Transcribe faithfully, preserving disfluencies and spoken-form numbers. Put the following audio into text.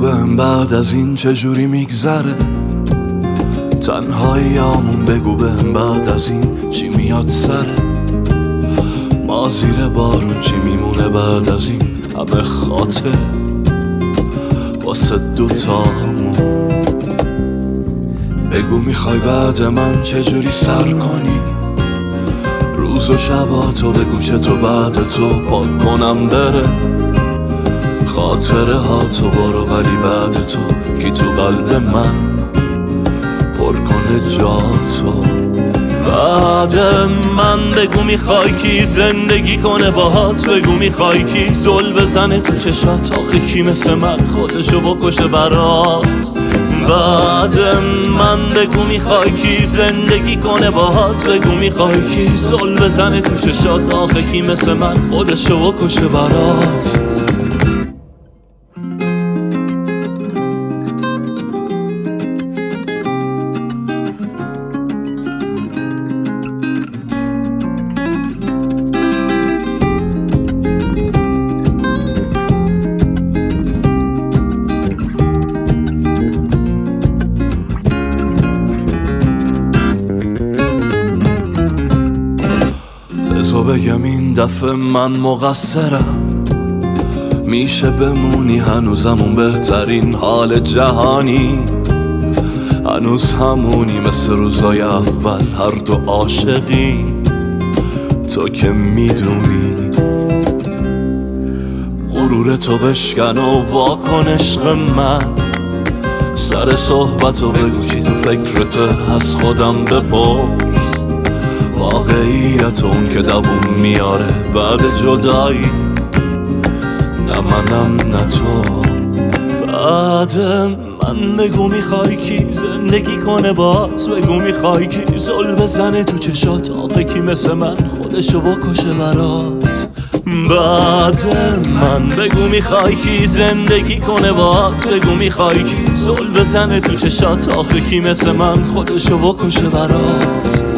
بهم بعد از این چجوری میگذره تنهاییامون، بگو بهم بعد از این چی میاد سره ما زیر بارون چی میمونه بعد از این همه خاطر واسه دوتامون. بگو میخوای بعد من چجوری سر کنی روز و شباتو، بگو چطور بعد تو پاک کنم بره خاطره ها تو برو، ولی بعد تو کی تو قلب من پر کنه جاتو. بعد من بگو میخوای کی زندگی کنه باهات، بگو میخوای کی زل بزنه تو چشات، آخه کی مثل من خودشو بکشه برات. بعد من بگو میخوای کی زندگی کنه باهات، بگو میخوای کی زل بزنه تو چشات، آخه کی مثل من خودشو بکشه برات. بزا بگم این دفعه من مقصرم، میشه بمونی هنوزمون بهترین حال جهانی، هنوز همونی مثل روزای اول هر دو عاشقی، تو که میدونی غرور تو بشکن و واکن عشق من، سر صحبتو بگو چی تو فکرته از خودم بپرس، واقعیت اون که دووم میاره بعد جدایی، نه منم نه تو. بعد من بگو میخوای کی زندگی کنه بات، بگو میخوای کی زل بزنه تو چشات، آخه کی مثل من خودشو بکشه برات. بعد من بگو میخوای کی زندگی کنه بات، بگو میخوای کی زل بزنه تو چشات، آخه کی مثل من خودشو بکشه برات.